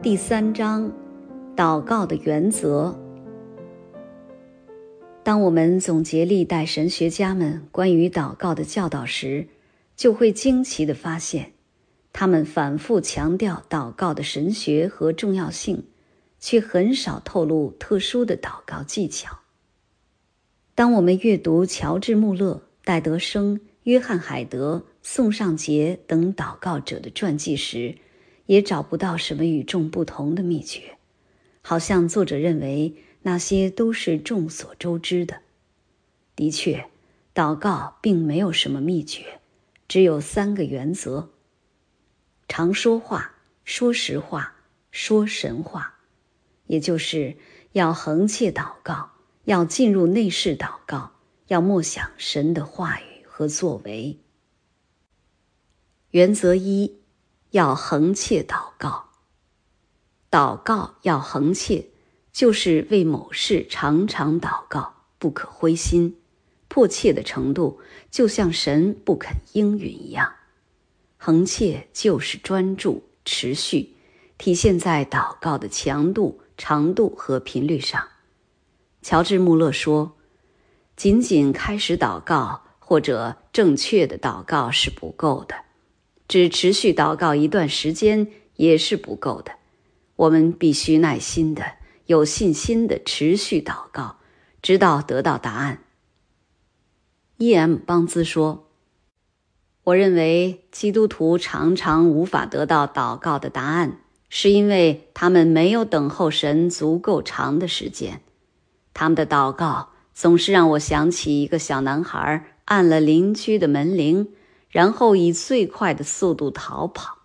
第3章，祷告的原则。当我们总结历代神学家们关于祷告的教导时，就会惊奇地发现，他们反复强调祷告的神学和重要性，却很少透露特殊的祷告技巧。当我们阅读乔治·穆勒、戴德生、约翰·海德、宋尚节等祷告者的传记时，也找不到什么与众不同的秘诀，好像作者认为那些都是众所周知的。的确，祷告并没有什么秘诀，只有3个原则：常说话、说实话、说神话，也就是要恒切祷告，要进入内室祷告，要默想神的话语和作为。原则1，要恒切祷告。祷告要恒切，就是为某事常常祷告，不可灰心，迫切的程度就像神不肯应允一样。恒切就是专注、持续，体现在祷告的强度、长度和频率上。乔治·穆勒说，仅仅开始祷告或者正确的祷告是不够的，只持续祷告一段时间也是不够的。我们必须耐心的、有信心的持续祷告，直到得到答案。E.M. 邦兹说，我认为基督徒常常无法得到祷告的答案，是因为他们没有等候神足够长的时间。他们的祷告总是让我想起一个小男孩按了邻居的门铃，然后以最快的速度逃跑。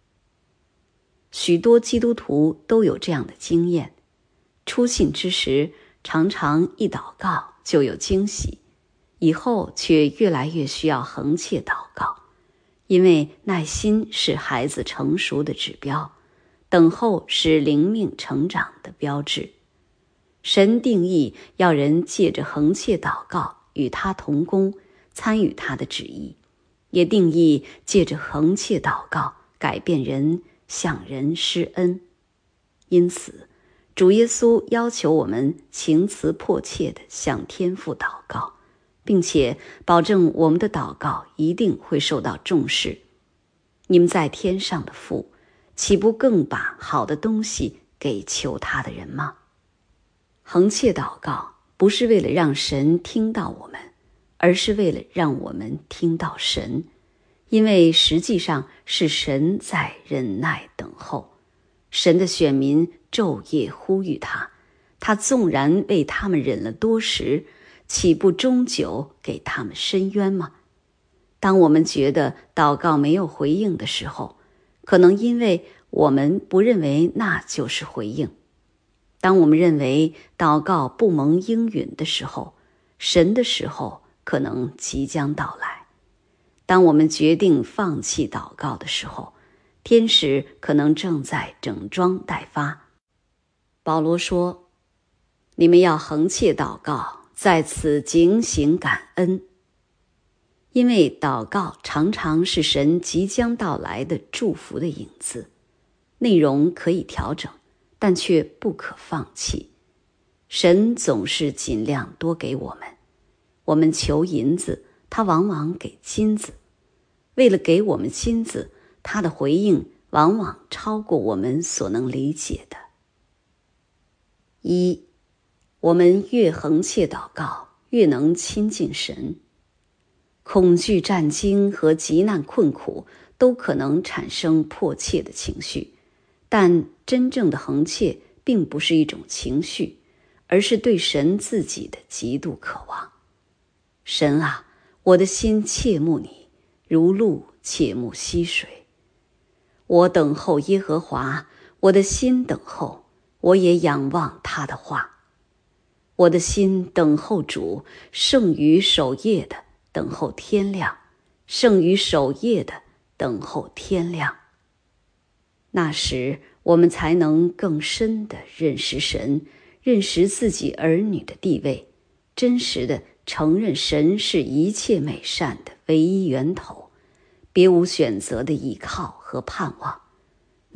许多基督徒都有这样的经验，初信之时常常一祷告就有惊喜，以后却越来越需要恒切祷告，因为耐心是孩子成熟的指标，等候是灵命成长的标志。神定义要人借着恒切祷告与他同工，参与他的旨意，也定义借着恒切祷告改变人，向人施恩。因此，主耶稣要求我们情辞迫切地向天父祷告，并且保证我们的祷告一定会受到重视。你们在天上的父，岂不更把好的东西给求他的人吗？恒切祷告不是为了让神听到我们，而是为了让我们听到神，因为实际上是神在忍耐等候。神的选民昼夜呼吁他，他纵然为他们忍了多时，岂不终究给他们伸冤吗？当我们觉得祷告没有回应的时候，可能因为我们不认为那就是回应。当我们认为祷告不蒙应允的时候，神的时候可能即将到来。当我们决定放弃祷告的时候，天使可能正在整装待发。保罗说，你们要恒切祷告，在此警醒感恩。因为祷告常常是神即将到来的祝福的影子，内容可以调整，但却不可放弃。神总是尽量多给我们，我们求银子，他往往给金子。为了给我们金子，他的回应往往超过我们所能理解的。1，我们越恒切祷告，越能亲近神。恐惧战惊和急难困苦都可能产生迫切的情绪，但真正的恒切并不是一种情绪，而是对神自己的极度渴望。神啊，我的心切慕你，如鹿切慕溪水。我等候耶和华，我的心等候，我也仰望他的话。我的心等候主，胜于守夜的等候天亮，胜于守夜的等候天亮。那时我们才能更深地认识神，认识自己儿女的地位，真实地承认神是一切美善的唯一源头，别无选择的依靠和盼望。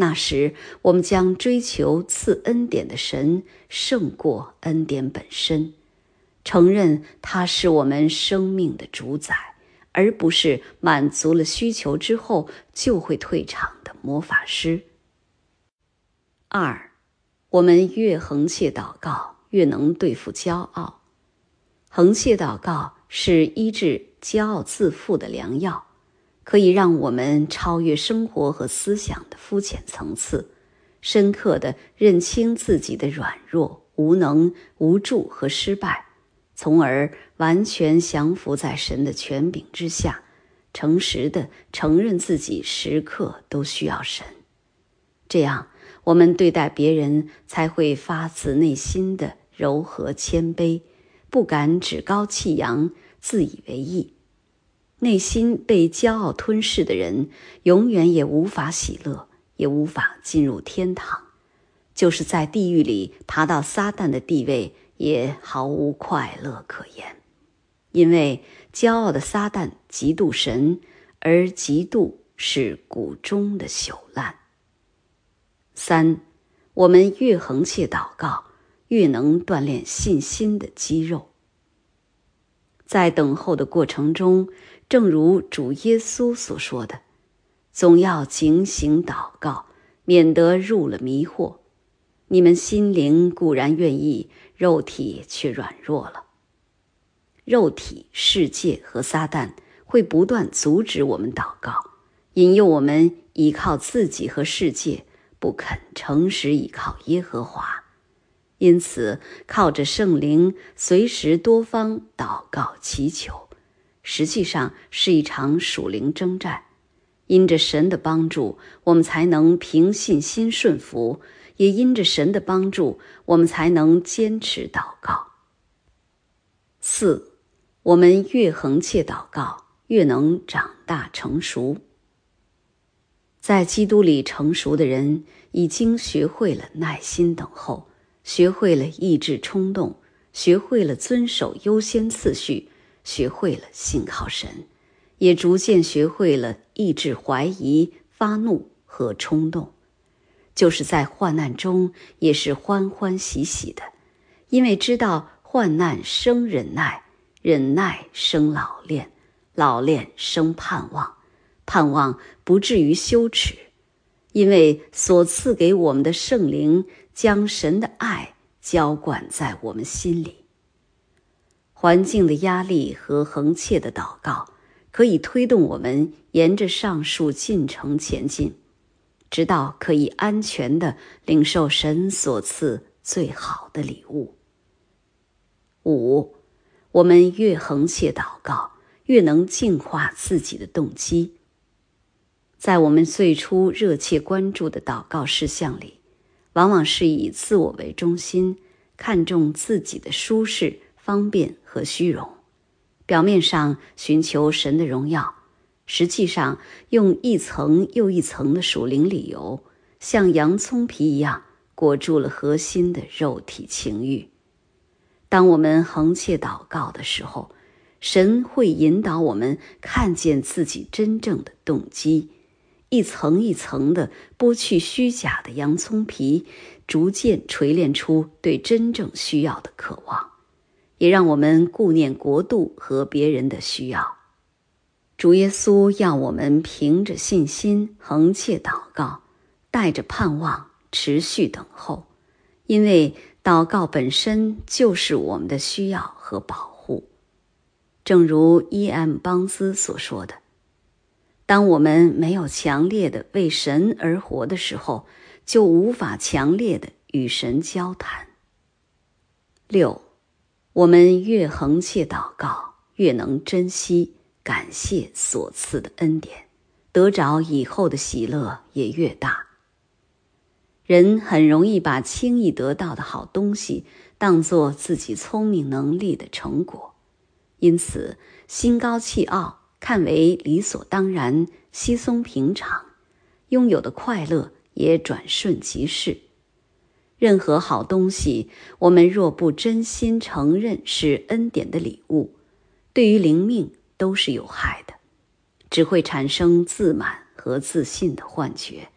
那时我们将追求赐恩典的神胜过恩典本身，承认他是我们生命的主宰，而不是满足了需求之后就会退场的魔法师。2，我们越横切祷告，越能对付骄傲。横切祷告是医治骄傲自负的良药，可以让我们超越生活和思想的肤浅层次，深刻地认清自己的软弱、无能、无助和失败，从而完全降服在神的权柄之下，诚实地承认自己时刻都需要神。这样，我们对待别人才会发自内心的柔和谦卑，不敢趾高气扬，自以为意。内心被骄傲吞噬的人，永远也无法喜乐，也无法进入天堂。就是在地狱里爬到撒旦的地位，也毫无快乐可言。因为骄傲的撒旦嫉妒神，而嫉妒是骨中的朽烂。3，我们越横切祷告，越能锻炼信心的肌肉。在等候的过程中，正如主耶稣所说的，总要警醒祷告，免得入了迷惑。你们心灵固然愿意，肉体却软弱了。肉体、世界和撒旦会不断阻止我们祷告，引诱我们依靠自己和世界，不肯诚实依靠耶和华。因此，靠着圣灵随时多方祷告祈求，实际上是一场属灵征战。因着神的帮助，我们才能凭信心顺服，也因着神的帮助，我们才能坚持祷告。4，我们越横切祷告，越能长大成熟。在基督里成熟的人，已经学会了耐心等候，学会了抑制冲动，学会了遵守优先次序，学会了信靠神，也逐渐学会了抑制怀疑、发怒和冲动。就是在患难中也是欢欢喜喜的，因为知道患难生忍耐，忍耐生老练，老练生盼望，盼望不至于羞耻，因为所赐给我们的圣灵将神的爱浇灌在我们心里。环境的压力和横切的祷告可以推动我们沿着上述进程前进，直到可以安全地领受神所赐最好的礼物。5，我们越横切祷告，越能净化自己的动机。在我们最初热切关注的祷告事项里，往往是以自我为中心，看重自己的舒适、方便和虚荣，表面上寻求神的荣耀，实际上用一层又一层的属灵理由，像洋葱皮一样裹住了核心的肉体情欲。当我们横切祷告的时候，神会引导我们看见自己真正的动机，一层一层地剥去虚假的洋葱皮，逐渐锤炼出对真正需要的渴望，也让我们顾念国度和别人的需要。主耶稣要我们凭着信心横切祷告，带着盼望持续等候，因为祷告本身就是我们的需要和保护。正如E.M. 邦兹所说的，当我们没有强烈的为神而活的时候，就无法强烈的与神交谈。6，我们越横切祷告，越能珍惜感谢所赐的恩典，得着以后的喜乐也越大。人很容易把轻易得到的好东西当作自己聪明能力的成果，因此心高气傲，看为理所当然，稀松平常，拥有的快乐也转瞬即逝。任何好东西，我们若不真心承认是恩典的礼物，对于灵命都是有害的，只会产生自满和自信的幻觉，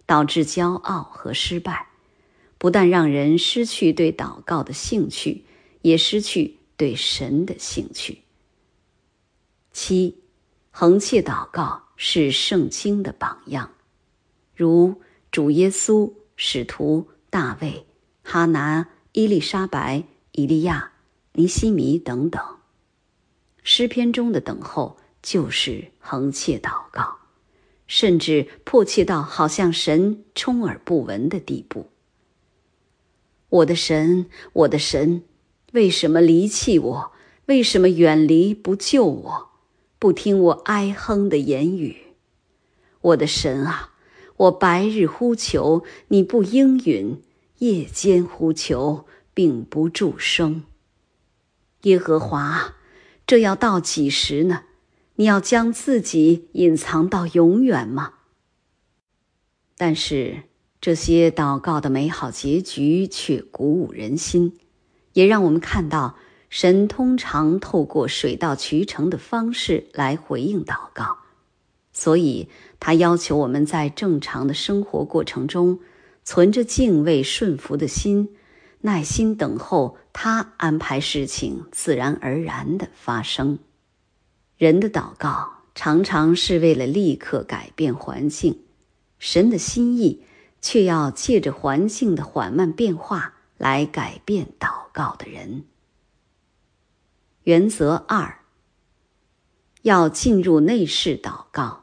导致骄傲和失败，不但让人失去对祷告的兴趣，也失去对神的兴趣。7. 恒切祷告是圣经的榜样，如主耶稣、使徒大卫、哈拿、伊丽莎白、以利亚、尼希米等等。诗篇中的等候就是恒切祷告，甚至迫切到好像神充耳不闻的地步。我的神，我的神，为什么离弃我？为什么远离不救我？不听我哀哼的言语？我的神啊，我白日呼求，你不应允；夜间呼求，并不助声。耶和华，这要到几时呢？你要将自己隐藏到永远吗？但是这些祷告的美好结局却鼓舞人心，也让我们看到神通常透过水到渠成的方式来回应祷告，所以他要求我们在正常的生活过程中存着敬畏顺服的心，耐心等候他安排事情自然而然地发生。人的祷告常常是为了立刻改变环境，神的心意却要借着环境的缓慢变化来改变祷告的人。原则2，要进入内室祷告。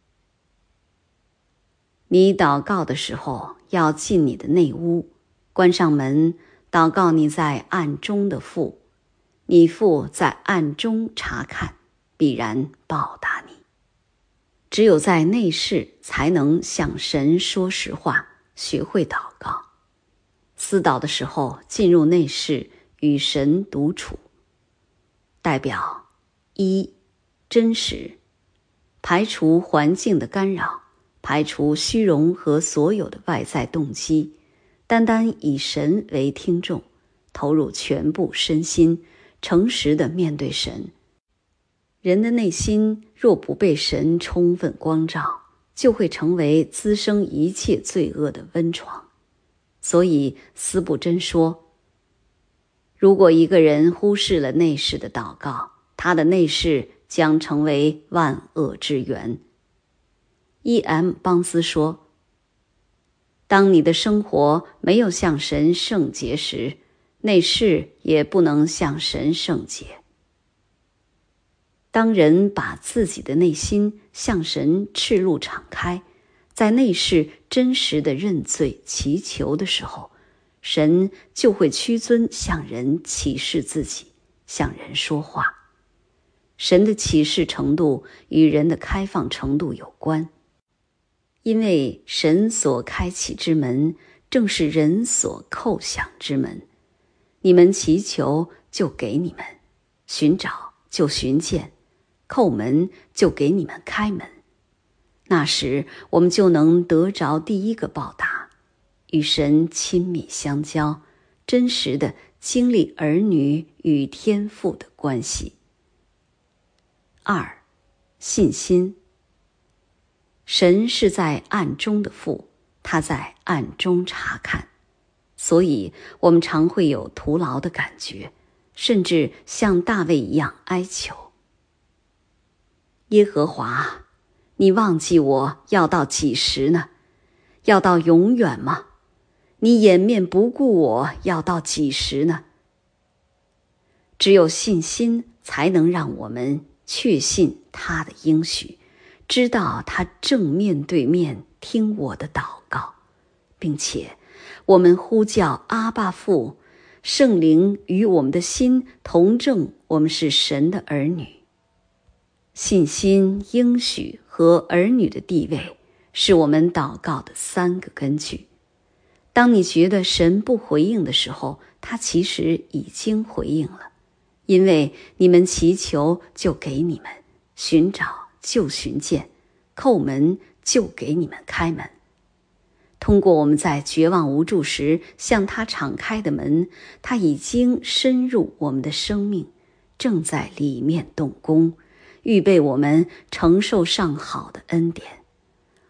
你祷告的时候，要进你的内屋，关上门，祷告你在暗中的父，你父在暗中察看，必然报答你。只有在内室才能向神说实话，学会祷告。私祷的时候，进入内室与神独处。代表1，真实，排除环境的干扰，排除虚荣和所有的外在动机，单单以神为听众，投入全部身心，诚实地面对神。人的内心若不被神充分光照，就会成为滋生一切罪恶的温床。所以司布真说，如果一个人忽视了内室的祷告，他的内室将成为万恶之源。E.M. 邦斯说，当你的生活没有向神圣洁时，内室也不能向神圣洁。当人把自己的内心向神赤露敞开，在内室真实的认罪祈求的时候，神就会屈尊向人启示自己，向人说话。神的启示程度与人的开放程度有关，因为神所开启之门，正是人所叩响之门。你们祈求，就给你们；寻找，就寻见；叩门，就给你们开门。那时，我们就能得着第一个报答，与神亲密相交，真实的经历儿女与天父的关系。2，信心。神是在暗中的父，他在暗中察看，所以我们常会有徒劳的感觉，甚至像大卫一样哀求。耶和华，你忘记我要到几时呢？要到永远吗？你掩面不顾我要到几时呢？只有信心才能让我们确信他的应许，知道他正面对面听我的祷告，并且我们呼叫阿爸父，圣灵与我们的心同证我们是神的儿女。信心、应许和儿女的地位是我们祷告的3个根据。当你觉得神不回应的时候，他其实已经回应了，因为你们祈求就给你们，寻找就寻见，叩门就给你们开门。通过我们在绝望无助时向他敞开的门，他已经深入我们的生命，正在里面动工，预备我们承受上好的恩典。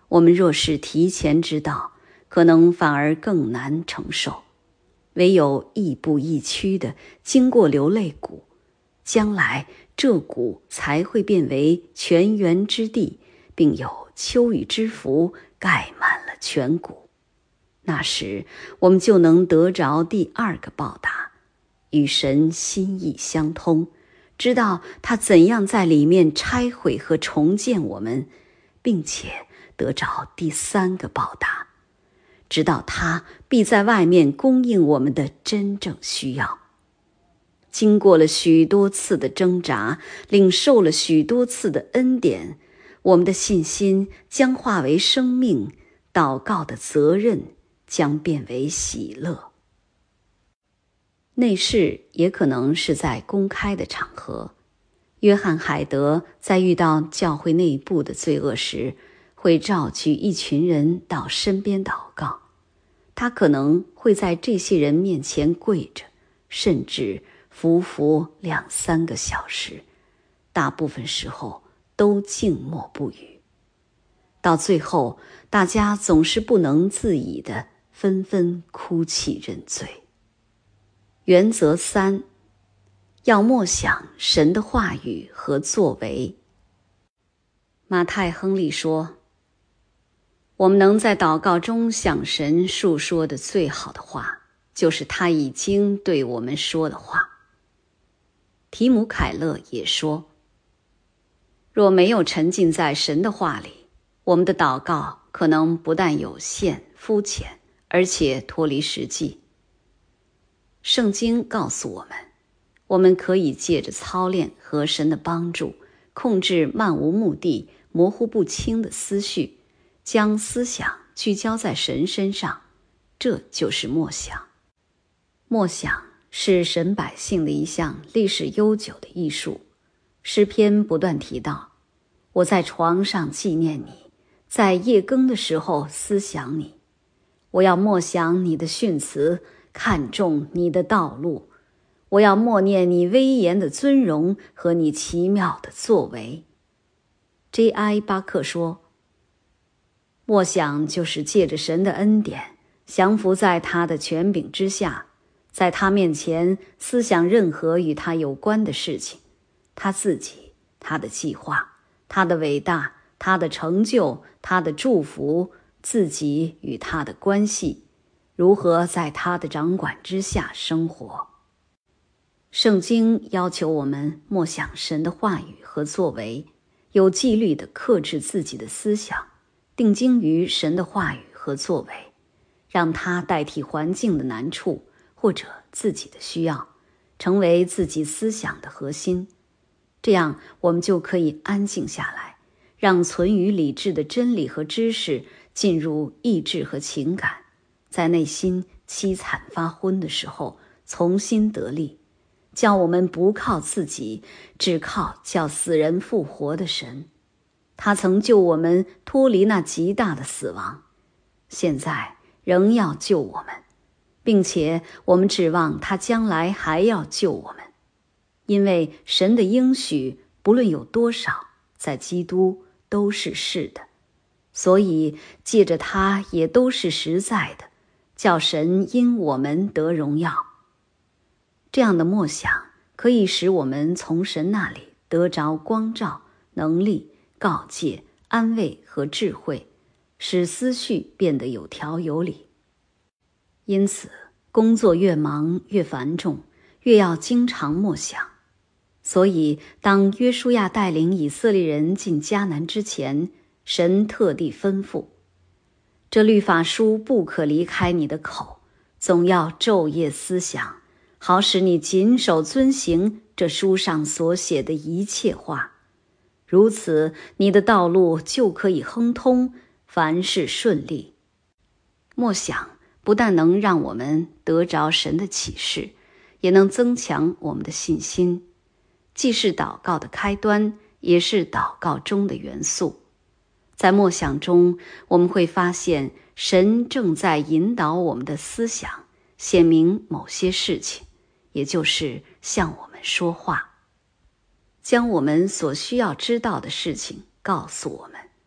我们若是提前知道，可能反而更难承受。唯有亦步亦趋地经过流泪谷，将来这谷才会变为泉源之地，并有秋雨之福盖满了全谷。那时我们就能得着第二个报答，与神心意相通，知道他怎样在里面拆毁和重建我们，并且得着第三个报答，直到他必在外面供应我们的真正需要。经过了许多次的挣扎，领受了许多次的恩典，我们的信心将化为生命，祷告的责任将变为喜乐。内室也可能是在公开的场合。约翰·海德在遇到教会内部的罪恶时，会召集一群人到身边祷告。他可能会在这些人面前跪着，甚至匍匐2-3个小时，大部分时候都静默不语。到最后，大家总是不能自已地纷纷哭泣认罪。原则3，要默想神的话语和作为。马太·亨利说，我们能在祷告中向神述说的最好的话，就是他已经对我们说的话。提姆·凯勒也说，若没有沉浸在神的话里，我们的祷告可能不但有限、肤浅，而且脱离实际。圣经告诉我们，我们可以借着操练和神的帮助，控制漫无目的、模糊不清的思绪，将思想聚焦在神身上，这就是默想。默想是神百姓的一项历史悠久的艺术。诗篇不断提到，我在床上纪念你，在夜更的时候思想你。我要默想你的训词，看重你的道路。我要默念你威严的尊荣和你奇妙的作为。J.I. 巴克说，默想就是借着神的恩典，降服在他的权柄之下，在他面前思想任何与他有关的事情，他自己，他的计划，他的伟大，他的成就，他的祝福，自己与他的关系，如何在他的掌管之下生活。圣经要求我们默想神的话语和作为，有纪律地克制自己的思想，定睛于神的话语和作为，让它代替环境的难处或者自己的需要，成为自己思想的核心。这样我们就可以安静下来，让存于理智的真理和知识进入意志和情感，在内心凄惨发昏的时候重新得力，叫我们不靠自己，只靠叫死人复活的神。他曾救我们脱离那极大的死亡，现在仍要救我们，并且我们指望他将来还要救我们。因为神的应许不论有多少，在基督都是是的，所以借着他也都是实在的，叫神因我们得荣耀。这样的默想可以使我们从神那里得着光照、能力、告诫、安慰和智慧，使思绪变得有条有理。因此，工作越忙越繁重，越要经常默想。所以，当约书亚带领以色列人进迦南之前，神特地吩咐：这律法书不可离开你的口，总要昼夜思想，好使你谨守遵行这书上所写的一切话。如此，你的道路就可以亨通，凡事顺利。默想不但能让我们得着神的启示，也能增强我们的信心，既是祷告的开端，也是祷告中的元素。在默想中，我们会发现神正在引导我们的思想，显明某些事情，也就是向我们说话，将我们所需要知道的事情告诉我们。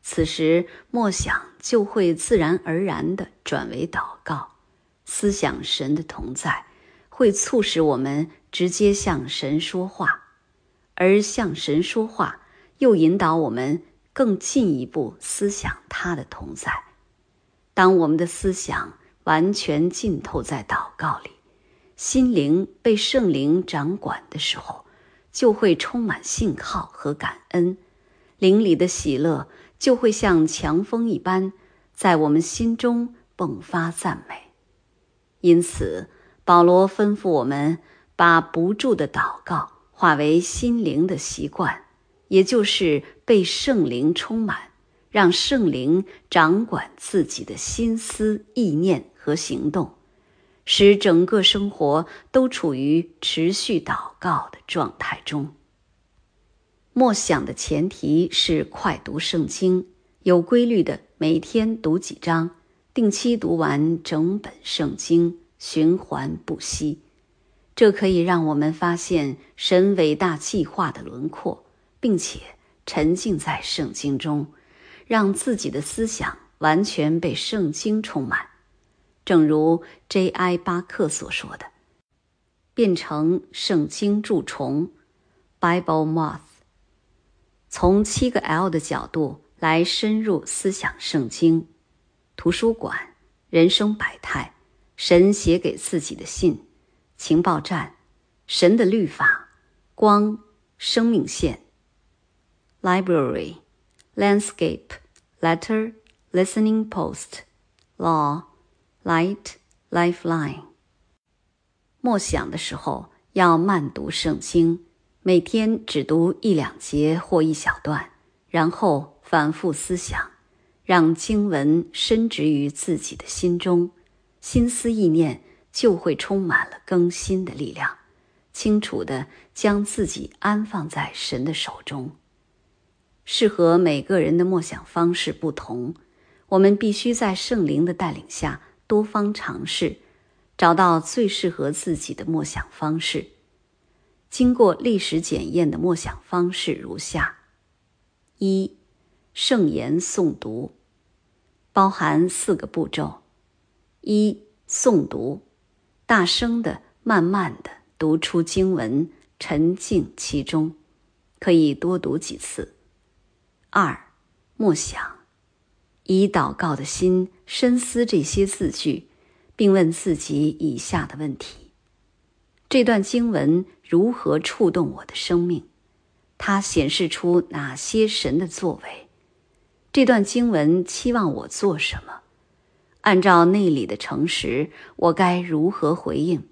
此时默想就会自然而然地转为祷告，思想神的同在，会促使我们直接向神说话，而向神说话又引导我们更进一步思想他的同在。当我们的思想完全浸透在祷告里，心灵被圣灵掌管的时候，就会充满信靠和感恩，灵里的喜乐就会像强风一般在我们心中迸发赞美。因此保罗吩咐我们把不住的祷告化为心灵的习惯，也就是被圣灵充满，让圣灵掌管自己的心思意念和行动，使整个生活都处于持续祷告的状态中。默想的前提是快读圣经，有规律的每天读几章，定期读完整本圣经，循环不息。这可以让我们发现神伟大计划的轮廓，并且沉浸在圣经中，让自己的思想完全被圣经充满。正如 J.I. 巴克所说的，变成圣经蛀虫 Bible Moth， 从7个 L 的角度来深入思想圣经。图书馆、人生百态、神写给自己的信、情报站、神的律法、光、生命线。 Library, Landscape, Letter, Listening Post, Law, Light, Lifeline。 默想的时候要慢读圣经，每天只读1-2节或一小段，然后反复思想，让经文深植于自己的心中，心思意念就会充满了更新的力量，清楚地将自己安放在神的手中。适合每个人的默想方式不同，我们必须在圣灵的带领下多方尝试，找到最适合自己的默想方式。经过历史检验的默想方式如下： 1. 圣言诵读，包含4个步骤。1. 诵读，大声的、慢慢的读出经文，沉浸其中，可以多读几次。2. 默想，以祷告的心深思这些字句，并问自己以下的问题：这段经文如何触动我的生命？它显示出哪些神的作为？这段经文期望我做什么？按照内里的诚实，我该如何回应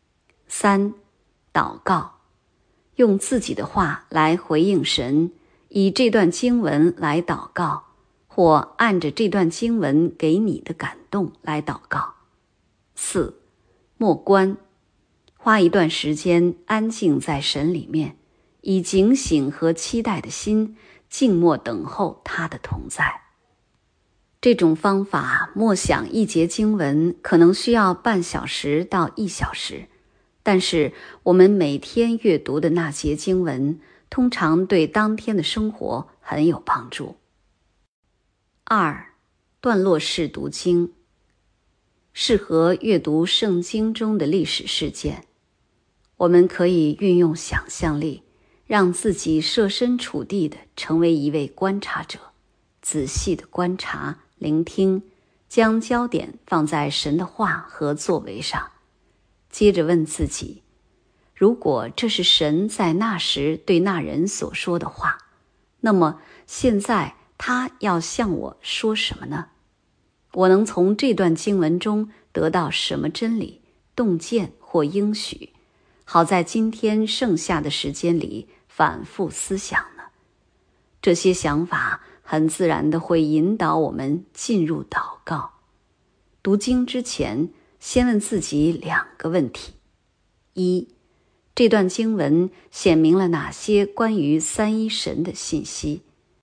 ？3. 祷告，用自己的话来回应神，以这段经文来祷告，或按着这段经文给你的感动来祷告。4. 默观，花一段时间安静在神里面，以警醒和期待的心静默等候他的同在。这种方法默想一节经文可能需要半小时到1小时，但是我们每天阅读的那节经文通常对当天的生活很有帮助。2. 段落式读经，适合阅读圣经中的历史事件。我们可以运用想象力，让自己设身处地地成为一位观察者，仔细地观察、聆听，将焦点放在神的话和作为上。接着问自己，如果这是神在那时对那人所说的话，那么现在他要向我说什么呢？我能从这段经文中得到什么真理、洞见或应许，好在今天剩下的时间里反复思想呢？这些想法很自然地会引导我们进入祷告。读经之前，先问自己2个问题： 1. 这段经文显明了哪些关于三一神的信息？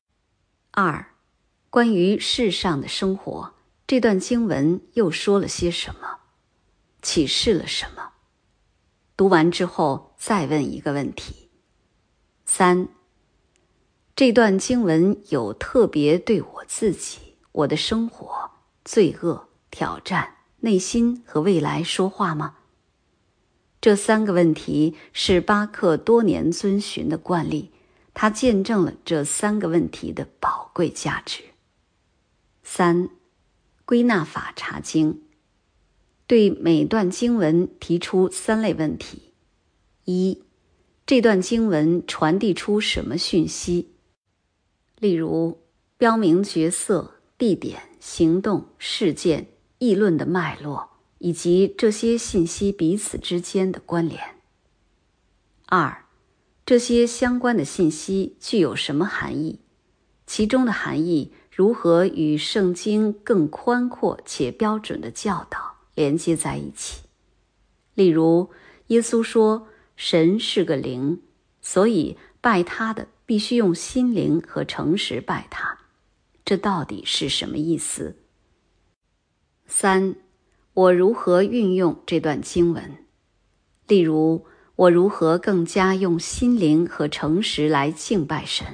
2. 关于世上的生活，这段经文又说了些什么？启示了什么？读完之后再问一个问题。 3. 这段经文有特别对我自己、我的生活、罪恶、挑战、内心和未来说话吗？这3个问题是巴克多年遵循的惯例，他见证了这3个问题的宝贵价值。3. 归纳法查经，对每段经文提出3类问题。1. 这段经文传递出什么讯息？例如，标明角色、地点、行动、事件、议论的脉络，以及这些信息彼此之间的关联。2. 这些相关的信息具有什么含义？其中的含义如何与圣经更宽阔且标准的教导连接在一起？例如，耶稣说，神是个灵，所以拜他的必须用心灵和诚实拜他。这到底是什么意思？3. 我如何运用这段经文？例如，我如何更加用心灵和诚实来敬拜神？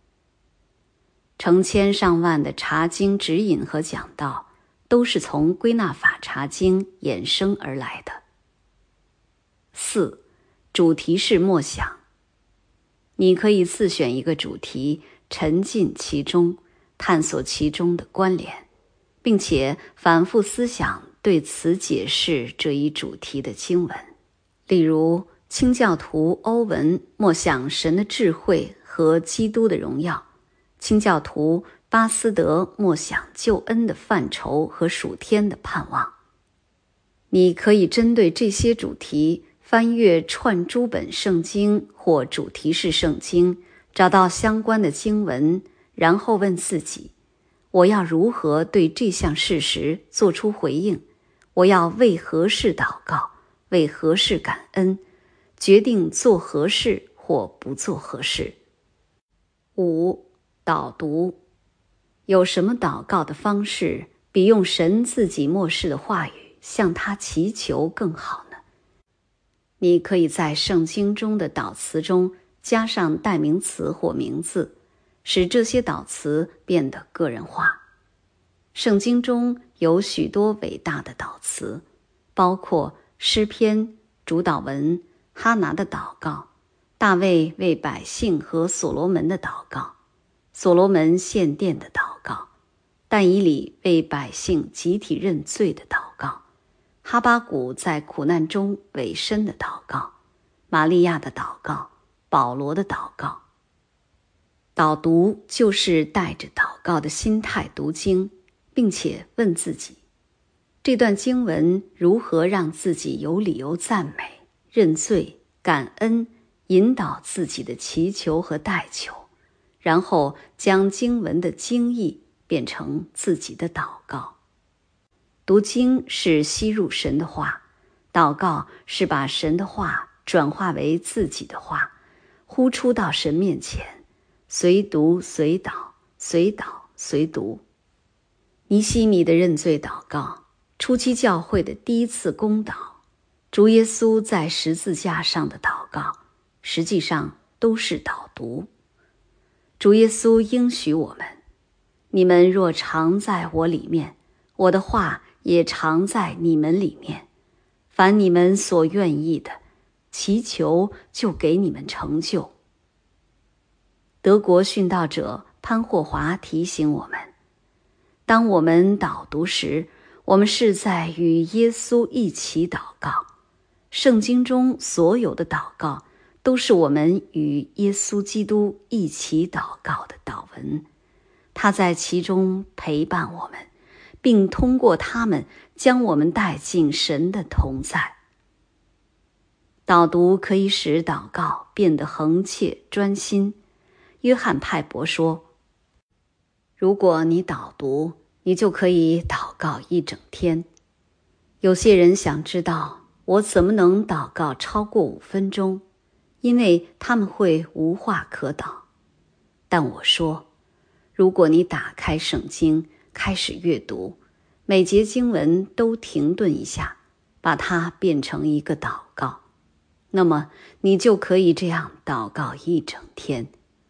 成千上万的查经指引和讲道，都是从归纳法查经衍生而来的。4. 主题式默想，你可以自选一个主题，沉浸其中，探索其中的关联，并且反复思想对此解释这一主题的经文。例如，清教徒欧文默想神的智慧和基督的荣耀，清教徒巴斯德默想救恩的范畴和属天的盼望。你可以针对这些主题翻阅串珠本圣经或主题式圣经，找到相关的经文，然后问自己，我要如何对这项事实做出回应？我要为何事祷告？为何事感恩？决定做何事或不做何事。5. 导读，有什么祷告的方式比用神自己默示的话语向他祈求更好呢？你可以在圣经中的祷词中加上代名词或名字，使这些祷词变得个人化。圣经中有许多伟大的祷词，包括诗篇、主祷文、哈拿的祷告、大卫为百姓和所罗门的祷告、所罗门献殿的祷告、但以理为百姓集体认罪的祷告、哈巴谷在苦难中委身的祷告、玛利亚的祷告、保罗的祷告。导读就是带着祷告的心态读经，并且问自己，这段经文如何让自己有理由赞美、认罪、感恩，引导自己的祈求和代求，然后将经文的经义变成自己的祷告。读经是吸入神的话，祷告是把神的话转化为自己的话，呼出到神面前，随读随祷，随祷随读。尼西米的认罪祷告，初期教会的第一次公祷，主耶稣在十字架上的祷告，实际上都是导读。主耶稣应许我们，你们若常在我里面，我的话也常在你们里面，凡你们所愿意的，祈求就给你们成就。德国殉道者潘霍华提醒我们，当我们导读时，我们是在与耶稣一起祷告。圣经中所有的祷告都是我们与耶稣基督一起祷告的祷文，他在其中陪伴我们，并通过他们将我们带进神的同在。导读可以使祷告变得恒切专心。约翰派伯说，如果你导读，你就可以祷告一整天。有些人想知道，我怎么能祷告超过5分钟，因为他们会无话可祷。但我说，如果你打开圣经，开始阅读，每节经文都停顿一下，把它变成一个祷告，那么你就可以这样祷告一整天。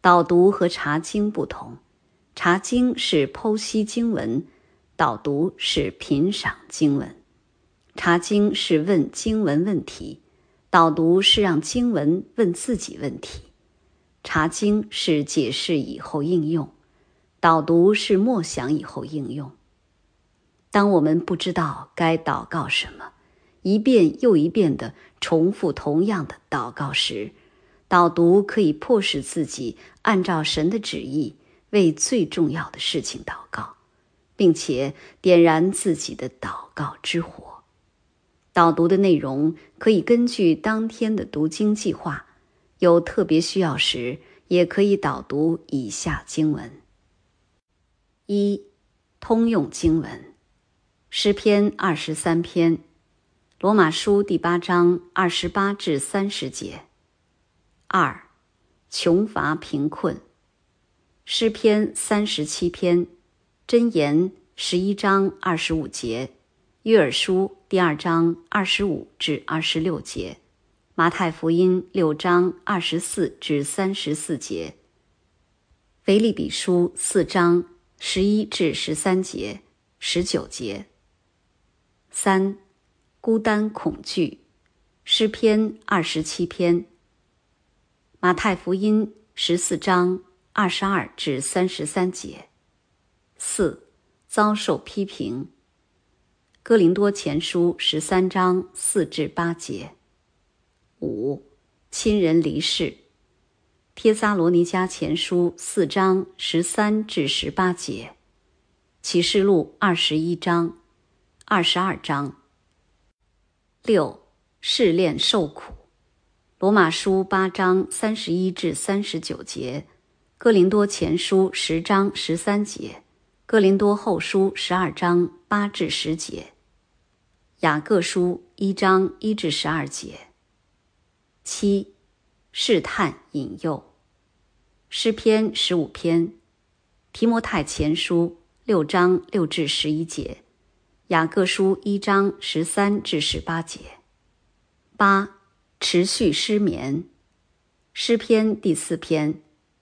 导读和查经不同，查经是剖析经文，导读是品赏经文。查经是问经文问题，导读是让经文问自己问题。查经是解释以后应用，导读是默想以后应用。当我们不知道该祷告什么，一遍又一遍地重复同样的祷告时，导读可以迫使自己按照神的旨意为最重要的事情祷告，并且点燃自己的祷告之火。导读的内容可以根据当天的读经计划，有特别需要时也可以导读以下经文。1. 通用经文，诗篇23篇，罗马书第8章28至30节。2. 穷乏贫困，诗篇37篇，箴言11章25节，约珥书第2章25至26节，马太福音6章24至34节，腓立比书4章11至13节、19节。3. 孤单恐惧，诗篇27篇，马太福音14章22至33节。4. 遭受批评，哥林多前书13章4至8节。5. 亲人离世，帖撒罗尼迦前书4章13至18节，启示录21章、22章。6. 试炼受苦，罗马书8章31至39节，哥林多前书10章13节，哥林多后书12章8至10节，雅各书1章1至12节。7. 试探引诱，诗篇15篇，提摩太前书6章6至11节，雅各书1章13至18节。8. 持续失眠，诗篇第4篇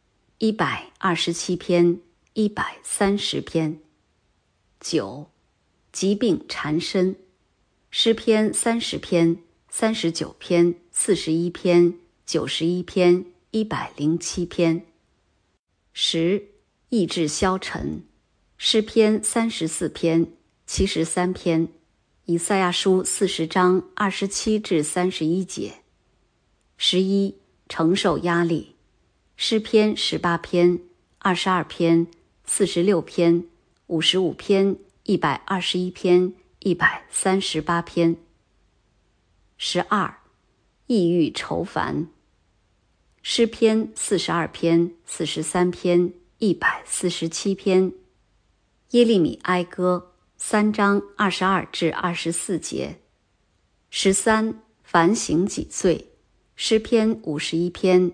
，127篇，130篇。9. 疾病缠身，诗篇30篇，39篇，41篇，91篇，107篇。10. 意志消沉，诗篇34篇，73篇，以赛亚书40章27至31节。11. 承受压力，诗篇18篇，22篇，46篇，55篇，121篇，138篇。12. 抑郁愁烦，诗篇42篇，43篇，147篇，耶利米哀歌3章22至24节。13. 反省己罪，诗篇51篇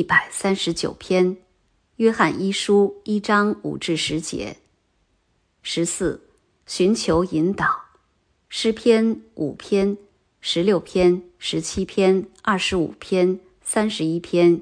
，139篇，约翰一书1章5至10节。14. 寻求引导，诗篇5篇，16篇，17篇，25篇，31篇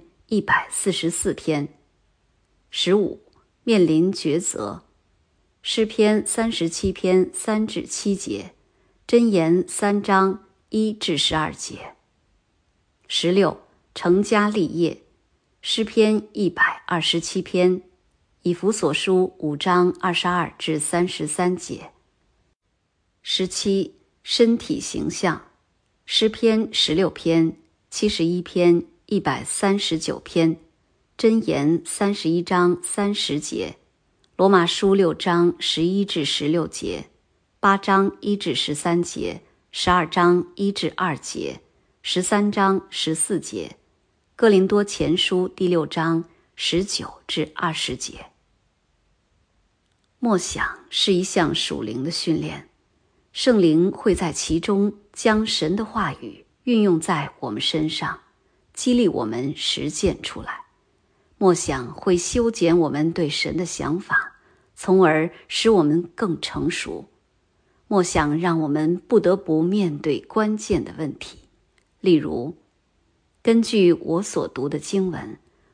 ，144篇。15. 面临抉择，诗篇37篇3至7节，箴言3章1至12节。16. 成家立业，诗篇127篇，以弗所书5章22至33节。17. 身体形象，诗篇16篇，71篇，139篇，箴言31章30节，罗马书6章11至16节，8章1至13节，12章1至2节，13章14节，哥林多前书第6章19至20节。默想是一项属灵的训练，圣灵会在其中将神的话语运用在我们身上，激励我们实践出来。默想会修剪我们对神的想法，从而使我们更成熟。默想让我们不得不面对关键的问题，例如，根据我所读的经文，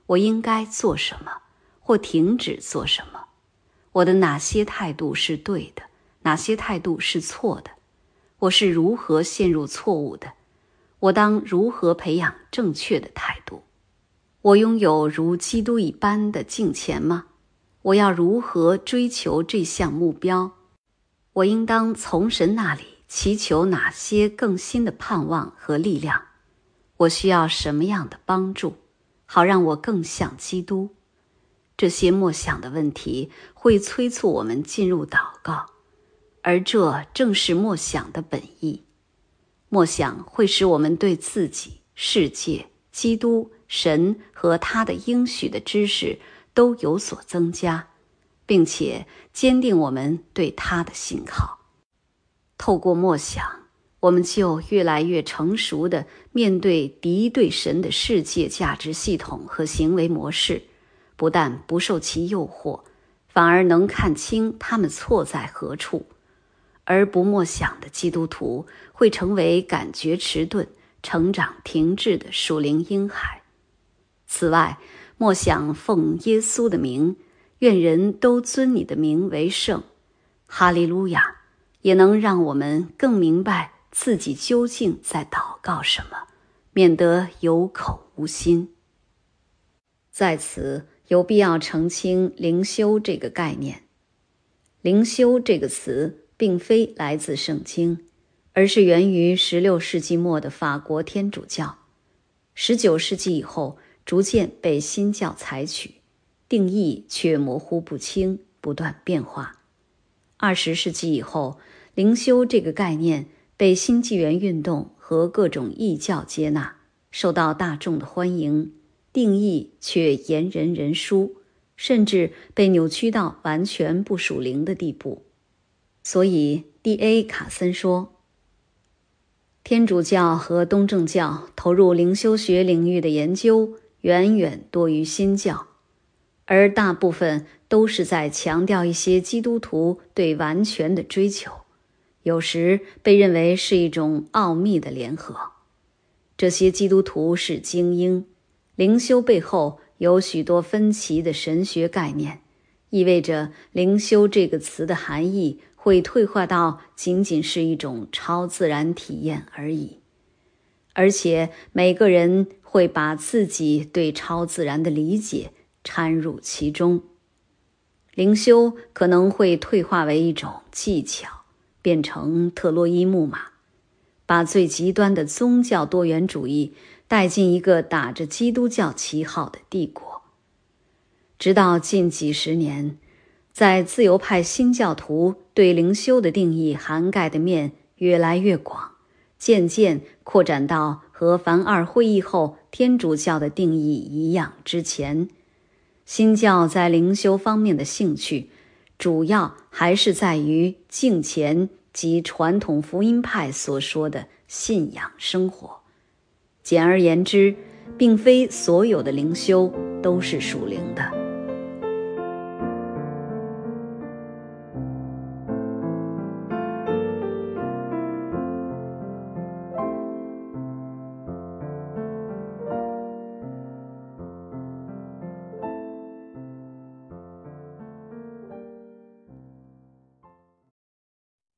我应该做什么，或停止做什么？我的哪些态度是对的，哪些态度是错的？我是如何陷入错误的？我当如何培养正确的态度？我拥有如基督一般的敬虔吗？我要如何追求这项目标？我应当从神那里祈求哪些更新的盼望和力量？我需要什么样的帮助，好让我更像基督？这些默想的问题会催促我们进入祷告，而这正是默想的本意。默想会使我们对自己、世界、基督、神和他的应许的知识都有所增加，并且坚定我们对他的信靠。透过默想，我们就越来越成熟地面对敌对神的世界价值系统和行为模式，不但不受其诱惑，反而能看清他们错在何处。而不默想的基督徒会成为感觉迟钝、成长停滞的属灵婴孩。此外，默想奉耶稣的名，愿人都尊你的名为圣，哈利路亚，也能让我们更明白自己究竟在祷告什么，免得有口无心。在此有必要澄清灵修这个概念。灵修这个词并非来自圣经，而是源于16世纪末的法国天主教。19世纪以后逐渐被新教采取，定义却模糊不清，不断变化。20世纪以后，灵修这个概念被新纪元运动和各种异教接纳，受到大众的欢迎，定义却言人人殊，甚至被扭曲到完全不属灵的地步。所以 D.A. 卡森说，天主教和东正教投入灵修学领域的研究远远多于新教，而大部分都是在强调一些基督徒对完全的追求，有时被认为是一种奥秘的联合。这些基督徒是精英，灵修背后有许多分歧的神学概念，意味着灵修这个词的含义会退化到仅仅是一种超自然体验而已，而且每个人会把自己对超自然的理解掺入其中。灵修可能会退化为一种技巧，变成特洛伊木马，把最极端的宗教多元主义带进一个打着基督教旗号的帝国。直到近几十年，在自由派新教徒对灵修的定义涵盖的面越来越广，渐渐扩展到和凡尔会议后天主教的定义一样之前。新教在灵修方面的兴趣主要还是在于敬虔及传统福音派所说的信仰生活。简而言之，并非所有的灵修都是属灵的。